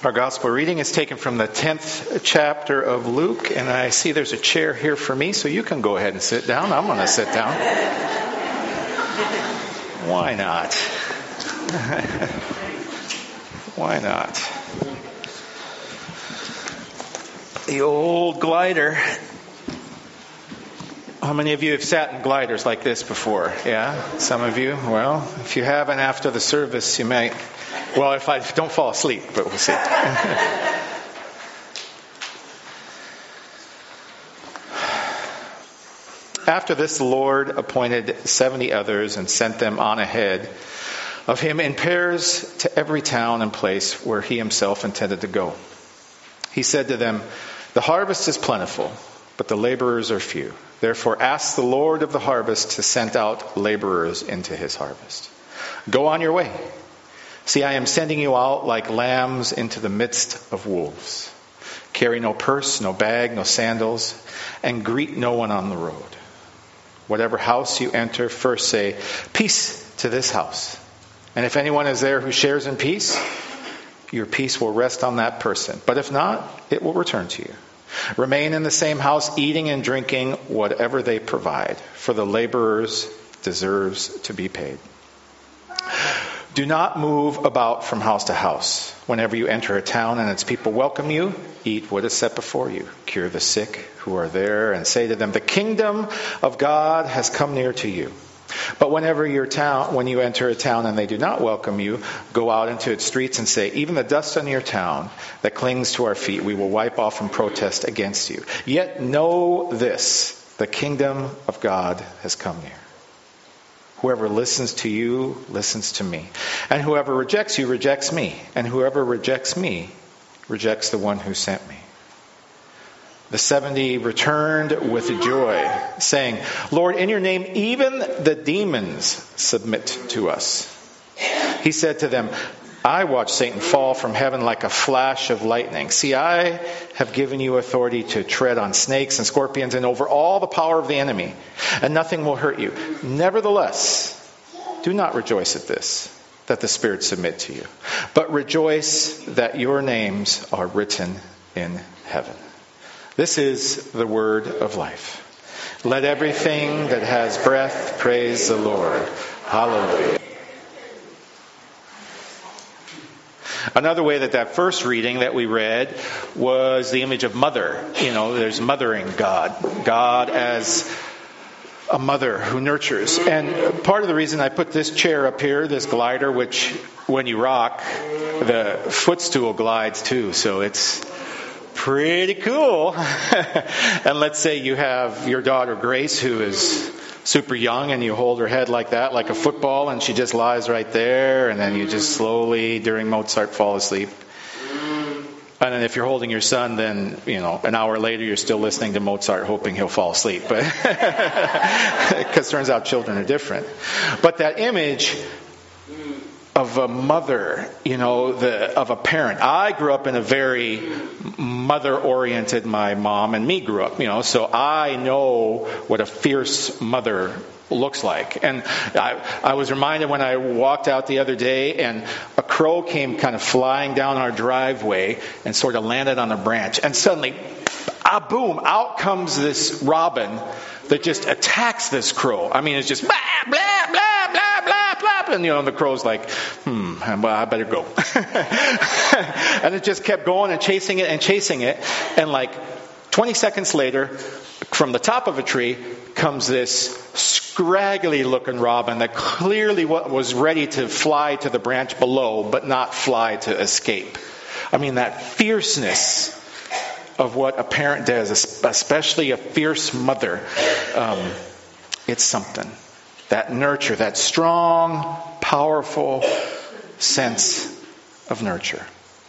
Our gospel reading is taken from the 10th chapter of Luke, and I see there's a chair here for me, so you can go ahead and sit down. I'm going to sit down. Why not? Why not? The old glider. How many of you have sat in gliders like this before? Yeah? Some of you? Well, if you haven't after the service, you might. Well, if I don't fall asleep, but we'll see. After this, the Lord appointed 70 others and sent them on ahead of him in pairs to every town and place where he himself intended to go. He said to them, "The harvest is plentiful, but the laborers are few. Therefore ask the Lord of the harvest to send out laborers into his harvest. Go on your way. See, I am sending you out like lambs into the midst of wolves. Carry no purse, no bag, no sandals, and greet no one on the road. Whatever house you enter, first say, 'Peace to this house.' And if anyone is there who shares in peace, your peace will rest on that person. But if not, it will return to you. Remain in the same house, eating and drinking whatever they provide, for the laborers deserves to be paid. Do not move about from house to house. Whenever you enter a town and its people welcome you, eat what is set before you. Cure the sick who are there and say to them, 'The kingdom of God has come near to you.' But when you enter a town and they do not welcome you, go out into its streets and say, 'Even the dust on your town that clings to our feet, we will wipe off and protest against you.' Yet know this, the kingdom of God has come near. Whoever listens to you listens to me. And whoever rejects you rejects me. And whoever rejects me rejects the one who sent me." The 70 returned with joy, saying, "Lord, in your name even the demons submit to us." He said to them, "I watched Satan fall from heaven like a flash of lightning. See, I have given you authority to tread on snakes and scorpions and over all the power of the enemy, and nothing will hurt you. Nevertheless, do not rejoice at this, that the spirits submit to you, but rejoice that your names are written in heaven." This is the word of life. Let everything that has breath praise the Lord. Hallelujah. Another way that first reading that we read was the image of mother. There's mothering God. God as a mother who nurtures. And part of the reason I put this chair up here, this glider, which when you rock, the footstool glides too. So it's pretty cool. And let's say you have your daughter Grace, who is super young, and you hold her head like that, like a football, and she just lies right there, and then you just slowly, during Mozart, fall asleep. And then if you're holding your son, then, an hour later you're still listening to Mozart, hoping he'll fall asleep. But because it turns out children are different. But that image of a mother, of a parent. I grew up in a very mother-oriented, my mom and me grew up, so I know what a fierce mother looks like. And I was reminded when I walked out the other day and a crow came kind of flying down our driveway and sort of landed on a branch. And suddenly, boom, out comes this robin that just attacks this crow. I mean, it's just blah, blah, blah, blah, blah, blah. And, the crow's like, well, I better go. And it just kept going and chasing it. And like 20 seconds later, from the top of a tree comes this scraggly looking robin that clearly was ready to fly to the branch below, but not fly to escape. I mean, that fierceness of what a parent does, especially a fierce mother, it's something. That nurture, that strong, powerful sense of nurture.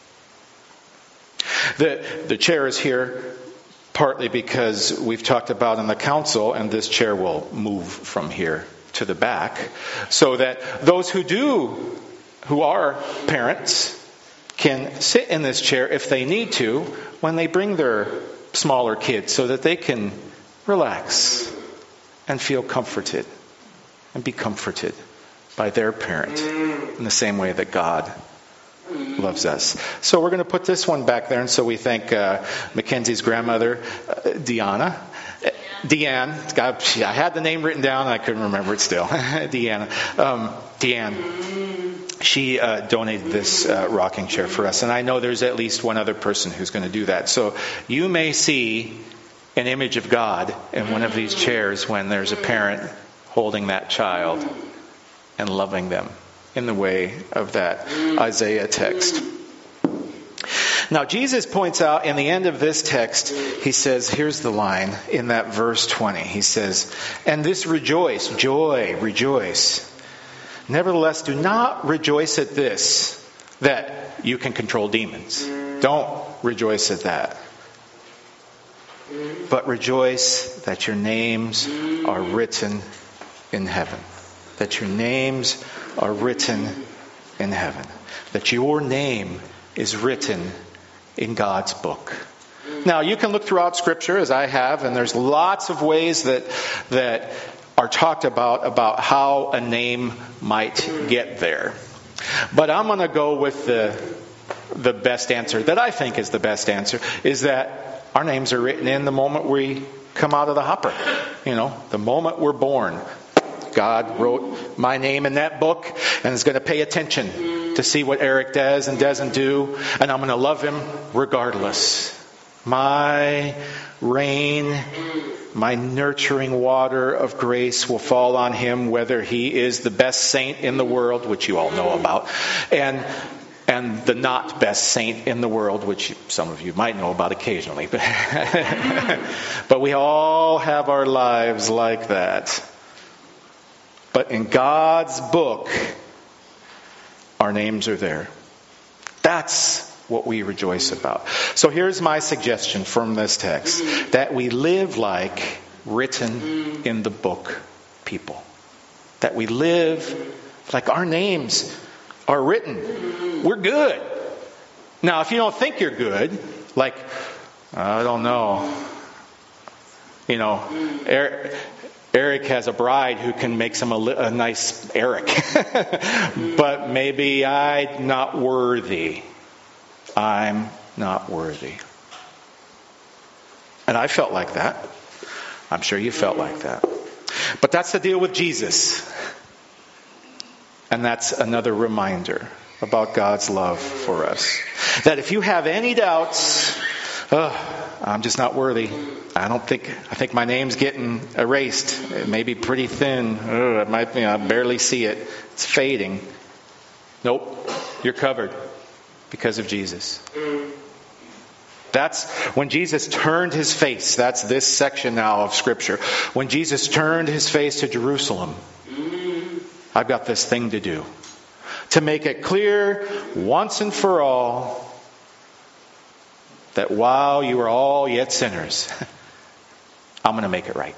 The chair is here partly because we've talked about in the council, and this chair will move from here to the back, so that those who are parents can sit in this chair if they need to when they bring their smaller kids, so that they can relax and feel comforted and be comforted by their parent in the same way that God loves us. So we're going to put this one back there, and so we thank Mackenzie's grandmother, Deanne. God, I had the name written down and I couldn't remember it still. Deanne. She donated this rocking chair for us, and I know there's at least one other person who's going to do that. So you may see an image of God in one of these chairs when there's a parent holding that child and loving them in the way of that Isaiah text. Now, Jesus points out in the end of this text, he says, here's the line in that verse 20. He says, and this rejoice, joy, rejoice. Nevertheless, do not rejoice at this, that you can control demons. Don't rejoice at that. But rejoice that your names are written in heaven. That your names are written in heaven. That your name is written in God's book. Now, you can look throughout Scripture, as I have, and there's lots of ways that are talked about how a name might get there. But I'm going to go with the best answer, that I think is the best answer, is that our names are written in the moment we come out of the hopper. The moment we're born. God wrote my name in that book and is going to pay attention to see what Eric does and doesn't do, and I'm going to love him regardless. My rain, my nurturing water of grace will fall on him, whether he is the best saint in the world, which you all know about, and the not best saint in the world, which some of you might know about occasionally. But we all have our lives like that. But in God's book, our names are there. That's what we rejoice about. So here's my suggestion from this text. That we live like written in the book people. That we live like our names are written. We're good. Now, if you don't think you're good, like, I don't know, Eric has a bride who can make him a nice Eric. But maybe I'm not worthy. I'm not worthy. And I felt like that. I'm sure you felt like that. But that's the deal with Jesus. And that's another reminder about God's love for us. That if you have any doubts, I'm just not worthy. I think my name's getting erased. It may be pretty thin. I barely see it. It's fading. Nope. You're covered because of Jesus. That's when Jesus turned his face. That's this section now of Scripture. When Jesus turned his face to Jerusalem, I've got this thing to do. To make it clear once and for all that while you are all yet sinners, I'm going to make it right.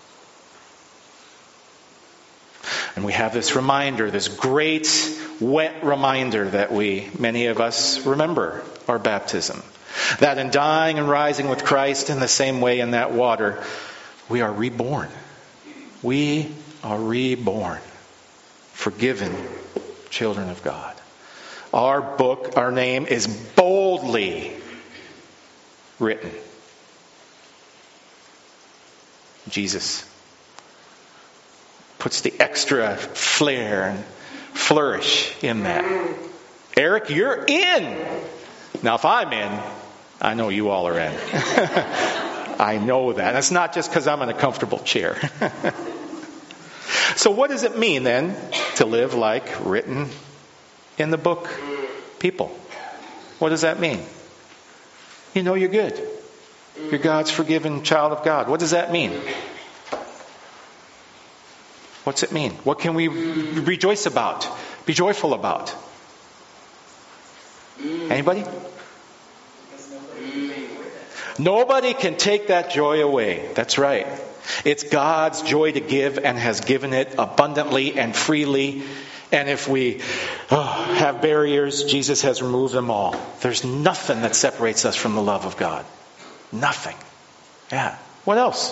And we have this reminder, this great wet reminder that many of us remember our baptism. That in dying and rising with Christ in the same way in that water, we are reborn. We are reborn. Forgiven children of God. Our book, our name is boldly written. Jesus puts the extra flair and flourish in that. Eric, you're in. Now, if I'm in, I know you all are in. I know that. And it's not just because I'm in a comfortable chair. So what does it mean then to live like written in the book people? What does that mean? You're good. You're God's forgiven child of God. What does that mean? What's it mean? What can we rejoice about? Be joyful about? Anybody? Nobody can take that joy away. That's right. It's God's joy to give and has given it abundantly and freely. And if we have barriers, Jesus has removed them all. There's nothing that separates us from the love of God. Nothing. Yeah. What else?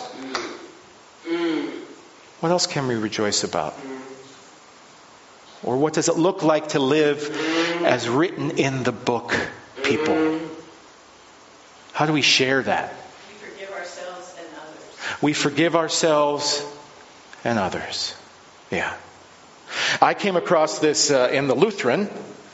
What else can we rejoice about? Or what does it look like to live as written in the book people. How do we share that? We forgive ourselves and others. We forgive ourselves and others. Yeah. I came across this in the Lutheran.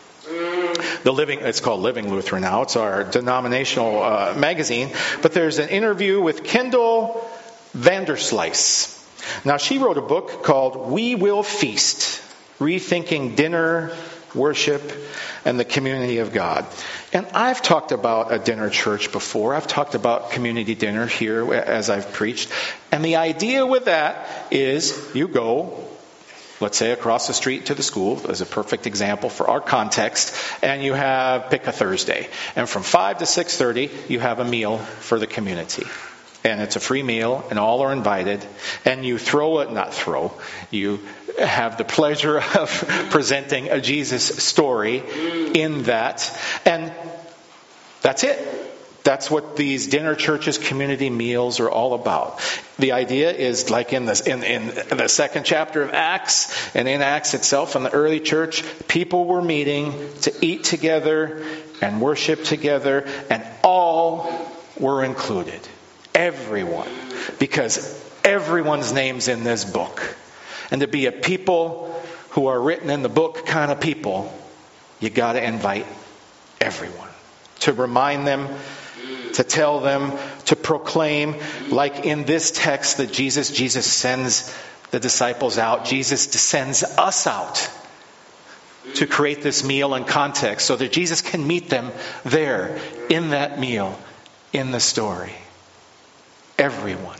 It's called Living Lutheran now. It's our denominational magazine. But there's an interview with Kendall Vanderslice. Now, she wrote a book called We Will Feast, Rethinking Dinner, Worship, and the Community of God. And I've talked about a dinner church before. I've talked about community dinner here as I've preached. And the idea with that is you go, let's say, across the street to the school, as a perfect example for our context, and you pick a Thursday. And from 5 to 6:30, you have a meal for the community. And it's a free meal, and all are invited. And you you have the pleasure of presenting a Jesus story in that. And that's it. That's what these dinner churches, community meals are all about. The idea is like in the second chapter of Acts, and in Acts itself, in the early church, people were meeting to eat together and worship together, and all were included. Everyone. Because everyone's name's in this book. And to be a people who are written in the book kind of people, you got to invite everyone. To remind them, to tell them, to proclaim, like in this text that Jesus sends the disciples out. Jesus sends us out to create this meal and context so that Jesus can meet them there in that meal, in the story. Everyone.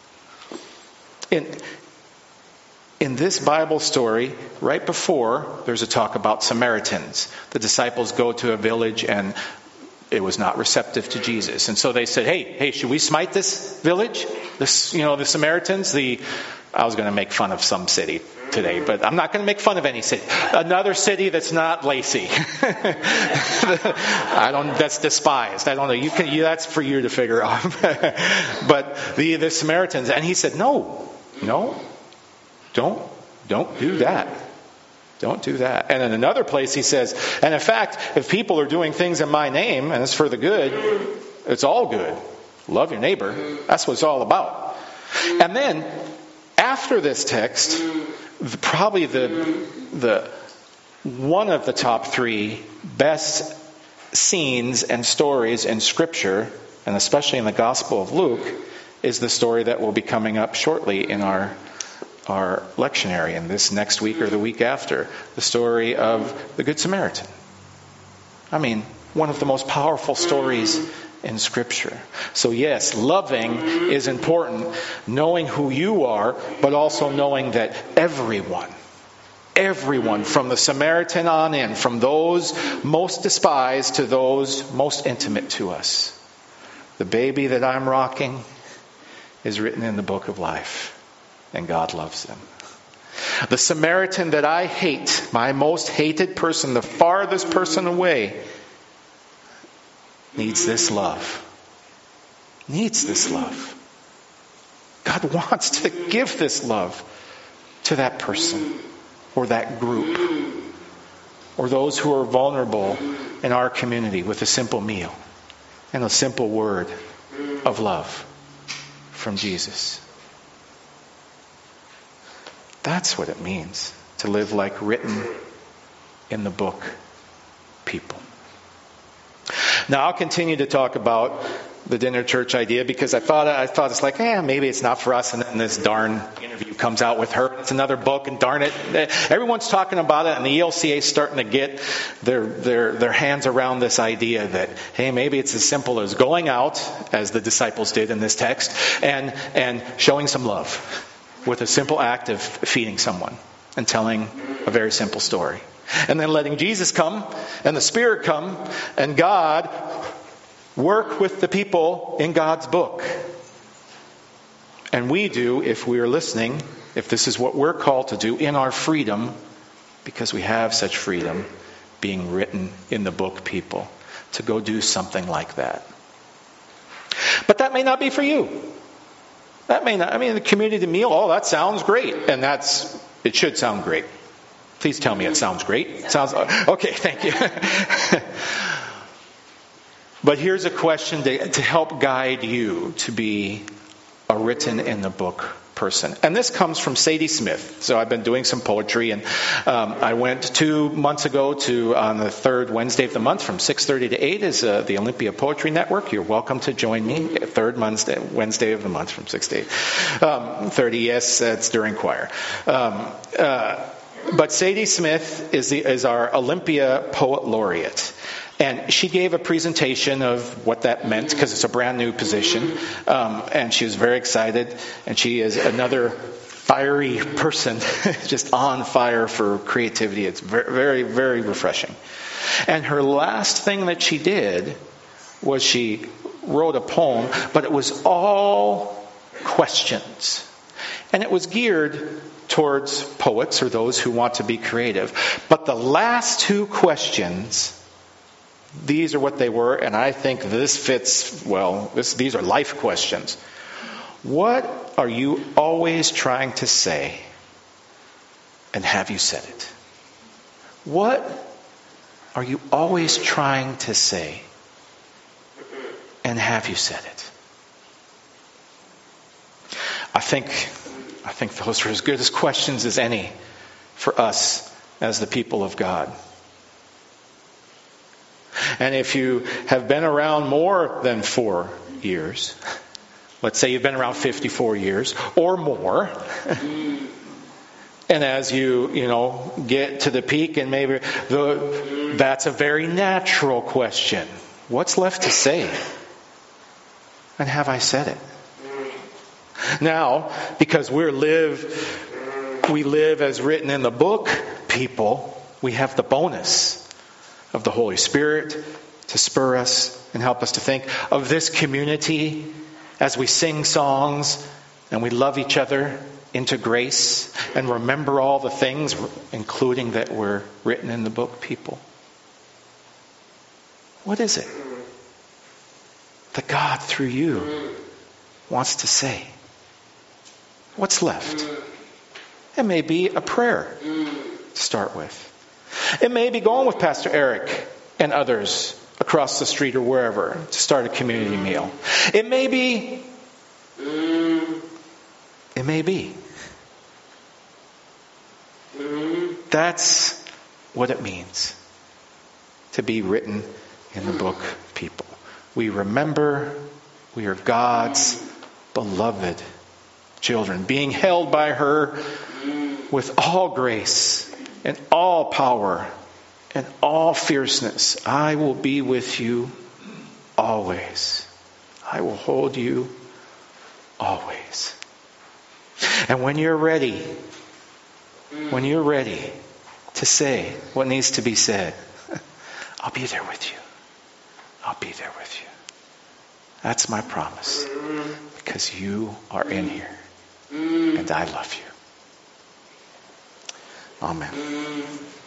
In this Bible story, right before, there's a talk about Samaritans. The disciples go to a village and it was not receptive to Jesus. And so they said, hey, should we smite this village? The Samaritans? I was going to make fun of some city today, but I'm not going to make fun of any city. Another city that's not Lacey. That's despised. I don't know. That's for you to figure out. But the Samaritans, and he said, no, don't do that. Don't do that. And in another place he says, and in fact, if people are doing things in my name, and it's for the good, it's all good. Love your neighbor. That's what it's all about. And then, after this text, probably the one of the top 3 best scenes and stories in Scripture, and especially in the Gospel of Luke, is the story that will be coming up shortly in our lectionary in this next week or the week after, the story of the Good Samaritan. I mean, one of the most powerful stories in Scripture. So yes, loving is important, knowing who you are, but also knowing that everyone from the Samaritan on in, from those most despised to those most intimate to us. The baby that I'm rocking is written in the book of life. And God loves them. The Samaritan that I hate, my most hated person, the farthest person away, needs this love. Needs this love. God wants to give this love to that person or that group or those who are vulnerable in our community with a simple meal and a simple word of love from Jesus. That's what it means to live like written in the book people. Now I'll continue to talk about the dinner church idea because I thought it's like, maybe it's not for us. And then this darn interview comes out with her. It's another book, and darn it, everyone's talking about it, and the ELCA is starting to get their hands around this idea that, hey, maybe it's as simple as going out, as the disciples did in this text, and showing some love with a simple act of feeding someone and telling a very simple story. And then letting Jesus come and the Spirit come and God work with the people in God's book. And we do, if we are listening, if this is what we're called to do in our freedom, because we have such freedom being written in the book people, to go do something like that. But that may not be for you. That may not, the community meal, that sounds great. And it should sound great. Please tell me it sounds great. Sounds okay, thank you. But here's a question to help guide you to be a written in the book person. And this comes from Sadie Smith. So I've been doing some poetry, and I went 2 months ago on the third Wednesday of the month from 6:30 to 8 is the Olympia Poetry Network. You're welcome to join me. Third Wednesday of the month from 6 to 8. 30, yes, that's during choir. But Sadie Smith is our Olympia Poet Laureate. And she gave a presentation of what that meant, because it's a brand new position. And she was very excited. And she is another fiery person, just on fire for creativity. It's very, very, very refreshing. And her last thing that she did was she wrote a poem, but it was all questions. And it was geared towards poets or those who want to be creative. But the last 2 questions, these are what they were, and I think this fits well. These are life questions. What are you always trying to say, and have you said it? What are you always trying to say, and have you said it? I think those are as good as questions as any for us as the people of God. And if you have been around more than 4 years, let's say you've been around 54 years or more, and as you get to the peak, and maybe that's a very natural question. What's left to say? And have I said it? Now, because we live as written in the book people, we have the bonus of the Holy Spirit to spur us and help us to think of this community as we sing songs and we love each other into grace and remember all the things, including that we're written in the book people. What is it that God through you wants to say? What's left? It may be a prayer to start with. It may be going with Pastor Eric and others across the street or wherever to start a community meal. It may be. That's what it means to be written in the book people. We remember we are God's beloved children, being held by her with all grace and all power and all fierceness. I will be with you always. I will hold you always. And when you're ready to say what needs to be said, I'll be there with you. I'll be there with you. That's my promise. Because you are in here. And I love you. Amen.